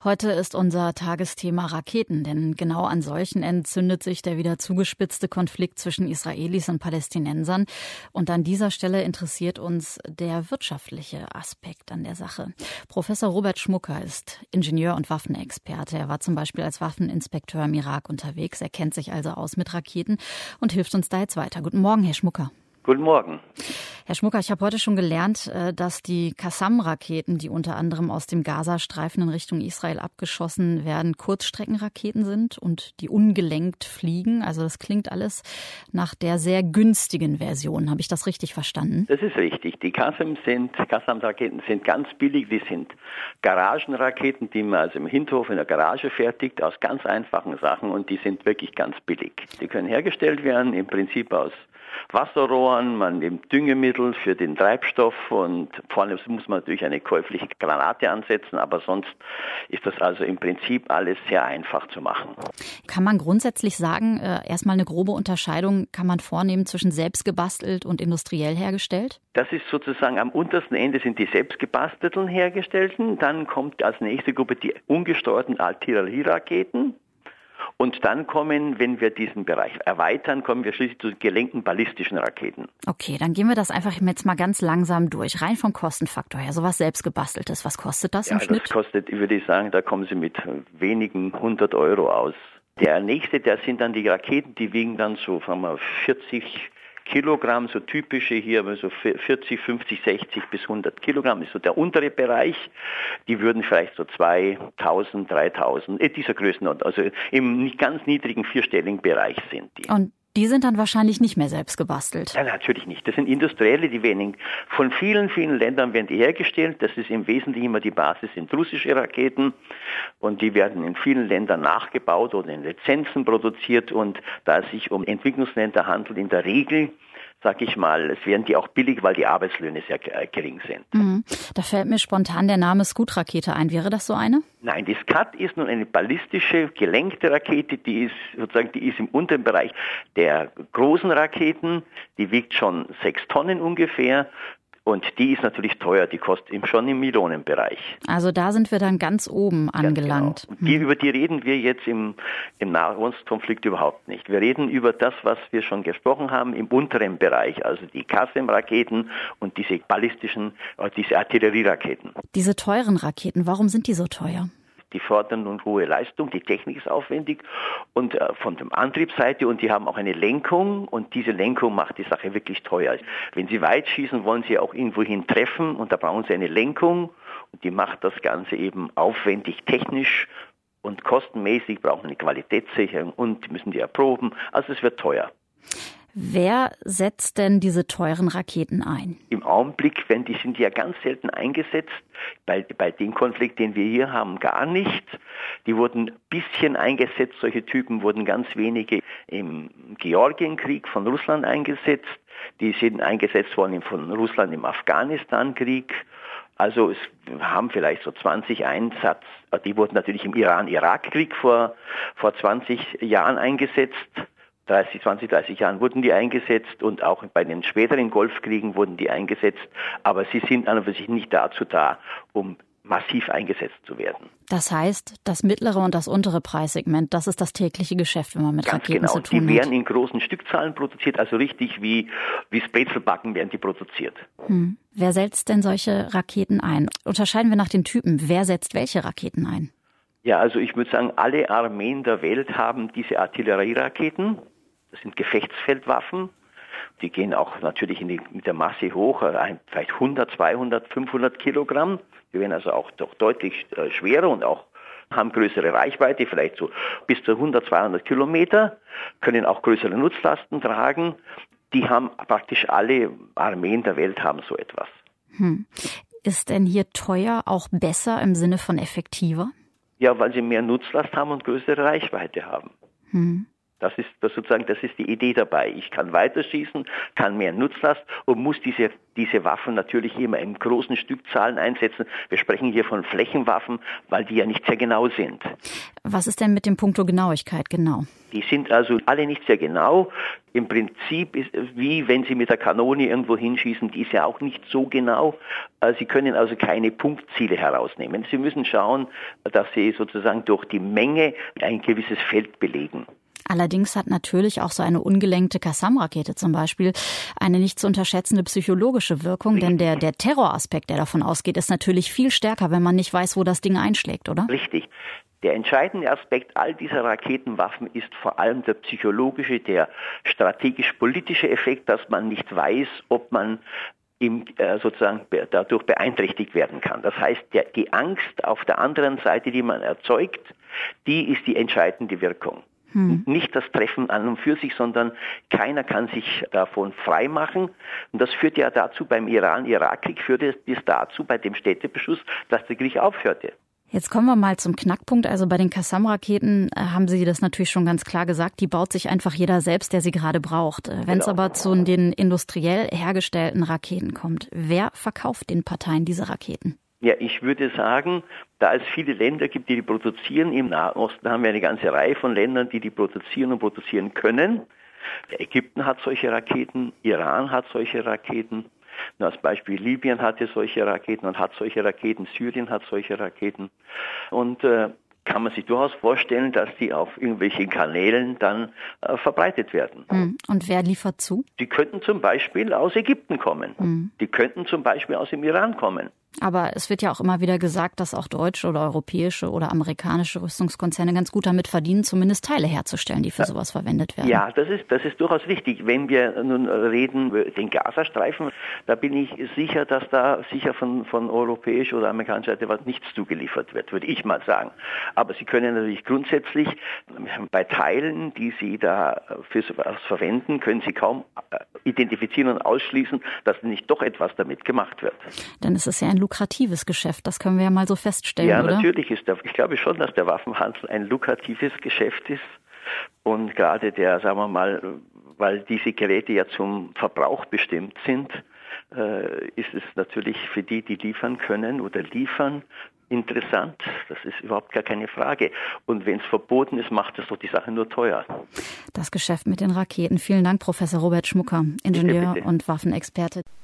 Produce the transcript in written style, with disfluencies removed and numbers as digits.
Heute ist unser Tagesthema Raketen, denn genau an solchen entzündet sich der wieder zugespitzte Konflikt zwischen Israelis und Palästinensern. Und an dieser Stelle interessiert uns der wirtschaftliche Aspekt an der Sache. Professor Robert Schmucker ist Ingenieur und Waffenexperte. Er war zum Beispiel als Waffeninspekteur im Irak unterwegs. Er kennt sich also aus mit Raketen und hilft uns da jetzt weiter. Guten Morgen, Herr Schmucker. Guten Morgen. Herr Schmucker, ich habe heute schon gelernt, dass die Qassam-Raketen, die unter anderem aus dem Gazastreifen in Richtung Israel abgeschossen werden, Kurzstreckenraketen sind und die ungelenkt fliegen. Also das klingt alles nach der sehr günstigen Version. Habe ich das richtig verstanden? Das ist richtig. Die Qassam-Raketen sind ganz billig. Die sind Garagenraketen, die man also im Hinterhof in der Garage fertigt, aus ganz einfachen Sachen, und die sind wirklich ganz billig. Die können hergestellt werden, im Prinzip aus Wasserrohren, man nimmt Düngemittel für den Treibstoff und vorne muss man natürlich eine käufliche Granate ansetzen, aber sonst ist das also im Prinzip alles sehr einfach zu machen. Kann man grundsätzlich sagen, erstmal eine grobe Unterscheidung kann man vornehmen zwischen selbst gebastelt und industriell hergestellt? Das ist sozusagen am untersten Ende sind die selbstgebastelten hergestellten, dann kommt als nächste Gruppe die ungesteuerten Artillerieraketen. Und dann kommen, wenn wir diesen Bereich erweitern, kommen wir schließlich zu gelenkten ballistischen Raketen. Okay, dann gehen wir das einfach jetzt mal ganz langsam durch. Rein vom Kostenfaktor her, sowas selbstgebasteltes. Was kostet das im Schnitt? Das kostet, würde ich sagen, da kommen Sie mit wenigen 100 € aus. Der nächste, das sind dann die Raketen, die wiegen dann so, sagen wir, 40 Kilogramm, so typische hier, so 40, 50, 60 bis 100 Kilogramm ist so der untere Bereich. Die würden vielleicht so 2.000, 3.000, dieser Größenordnung, also im ganz niedrigen vierstelligen Bereich sind die. Und die sind dann wahrscheinlich nicht mehr selbst gebastelt? Ja, natürlich nicht. Das sind Industrielle, die werden von vielen, vielen Ländern werden die hergestellt. Das ist im Wesentlichen immer die Basis, sind russische Raketen, und die werden in vielen Ländern nachgebaut oder in Lizenzen produziert, und da es sich um Entwicklungsländer handelt, in der Regel, sag ich mal, es werden die auch billig, weil die Arbeitslöhne sehr gering sind. Mhm. Da fällt mir spontan der Name Scud-Rakete ein. Wäre das so eine? Nein, die Scud ist nun eine ballistische, gelenkte Rakete, die ist im unteren Bereich der großen Raketen, die wiegt schon 6 Tonnen ungefähr. Und die ist natürlich teuer, die kostet schon im Millionenbereich. Also da sind wir dann ganz oben angelangt. Genau. Über die reden wir jetzt im Nahostkonflikt überhaupt nicht. Wir reden über das, was wir schon gesprochen haben, im unteren Bereich, also die Qassam-Raketen und diese ballistischen, diese Artillerieraketen. Diese teuren Raketen, warum sind die so teuer? Die fordern nun hohe Leistung, die Technik ist aufwendig und von der Antriebsseite, und die haben auch eine Lenkung, und diese Lenkung macht die Sache wirklich teuer. Wenn Sie weit schießen, wollen Sie auch irgendwohin treffen, und da brauchen Sie eine Lenkung, und die macht das Ganze eben aufwendig technisch, und kostenmäßig brauchen eine Qualitätssicherung und müssen die erproben, also es wird teuer. Wer setzt denn diese teuren Raketen ein? Im Augenblick, die sind ja ganz selten eingesetzt, bei dem Konflikt, den wir hier haben, gar nicht. Die wurden ein bisschen eingesetzt, solche Typen wurden ganz wenige im Georgienkrieg von Russland eingesetzt. Die sind eingesetzt worden von Russland im Afghanistan-Krieg. Also es haben vielleicht so 20 Einsatz, die wurden natürlich im Iran-Irak-Krieg vor 20 Jahren eingesetzt. 20, 30 Jahren wurden die eingesetzt, und auch bei den späteren Golfkriegen wurden die eingesetzt, aber sie sind an und für sich nicht dazu da, um massiv eingesetzt zu werden. Das heißt, das mittlere und das untere Preissegment, das ist das tägliche Geschäft, wenn man mit Ganz Raketen genau. zu tun hat. Die werden in großen Stückzahlen produziert, also richtig wie Brezelbacken werden die produziert. Wer setzt denn solche Raketen ein? Unterscheiden wir nach den Typen. Wer setzt welche Raketen ein? Ja, also ich würde sagen, alle Armeen der Welt haben diese Artillerieraketen. Das sind Gefechtsfeldwaffen. Die gehen auch natürlich mit der Masse hoch, vielleicht 100, 200, 500 Kilogramm. Die werden also auch doch deutlich schwerer und auch haben größere Reichweite, vielleicht so bis zu 100, 200 Kilometer, können auch größere Nutzlasten tragen. Die haben praktisch alle Armeen der Welt haben so etwas. Ist denn hier teuer auch besser im Sinne von effektiver? Ja, weil sie mehr Nutzlast haben und größere Reichweite haben. Das ist die Idee dabei. Ich kann weiterschießen, kann mehr Nutzlast und muss diese Waffen natürlich immer in großen Stückzahlen einsetzen. Wir sprechen hier von Flächenwaffen, weil die ja nicht sehr genau sind. Was ist denn mit dem Punkto Genauigkeit genau? Die sind also alle nicht sehr genau. Im Prinzip ist es wie wenn Sie mit der Kanone irgendwo hinschießen, die ist ja auch nicht so genau. Sie können also keine Punktziele herausnehmen. Sie müssen schauen, dass Sie sozusagen durch die Menge ein gewisses Feld belegen. Allerdings hat natürlich auch so eine ungelenkte Qassam-Rakete zum Beispiel eine nicht zu unterschätzende psychologische Wirkung, denn der Terroraspekt, der davon ausgeht, ist natürlich viel stärker, wenn man nicht weiß, wo das Ding einschlägt, oder? Richtig. Der entscheidende Aspekt all dieser Raketenwaffen ist vor allem der psychologische, der strategisch-politische Effekt, dass man nicht weiß, ob man sozusagen dadurch beeinträchtigt werden kann. Das heißt, die Angst auf der anderen Seite, die man erzeugt, die ist die entscheidende Wirkung. Nicht das Treffen an und für sich, sondern keiner kann sich davon freimachen. Und das führt ja dazu, beim Iran-Irak-Krieg führte es dazu, bei dem Städtebeschuss, dass der Krieg aufhörte. Jetzt kommen wir mal zum Knackpunkt. Also bei den Qassam-Raketen haben Sie das natürlich schon ganz klar gesagt. Die baut sich einfach jeder selbst, der sie gerade braucht. Wenn es aber zu den industriell hergestellten Raketen kommt, wer verkauft den Parteien diese Raketen? Ja, ich würde sagen, da es viele Länder gibt, die produzieren, im Nahen Osten haben wir eine ganze Reihe von Ländern, die produzieren und produzieren können. Ägypten hat solche Raketen, Iran hat solche Raketen. Nur als Beispiel Libyen hatte solche Raketen und hat solche Raketen, Syrien hat solche Raketen. Und kann man sich durchaus vorstellen, dass die auf irgendwelchen Kanälen dann verbreitet werden. Und wer liefert zu? Die könnten zum Beispiel aus Ägypten kommen. Die könnten zum Beispiel aus dem Iran kommen. Aber es wird ja auch immer wieder gesagt, dass auch deutsche oder europäische oder amerikanische Rüstungskonzerne ganz gut damit verdienen, zumindest Teile herzustellen, die für sowas verwendet werden. Ja, das ist durchaus richtig. Wenn wir nun reden über den Gazastreifen, da bin ich sicher, dass da sicher von europäischer oder amerikanischer Seite was nichts zugeliefert wird, würde ich mal sagen. Aber Sie können natürlich grundsätzlich bei Teilen, die Sie da für sowas verwenden, können Sie kaum identifizieren und ausschließen, dass nicht doch etwas damit gemacht wird. Denn es ist ja ein lukratives Geschäft, das können wir ja mal so feststellen, ja, oder? Ja, natürlich ich glaube schon, dass der Waffenhandel ein lukratives Geschäft ist und gerade sagen wir mal, weil diese Geräte ja zum Verbrauch bestimmt sind, ist es natürlich für die liefern können oder liefern, interessant. Das ist überhaupt gar keine Frage. Und wenn es verboten ist, macht es doch die Sache nur teuer. Das Geschäft mit den Raketen. Vielen Dank, Professor Robert Schmucker, Ingenieur und Waffenexperte.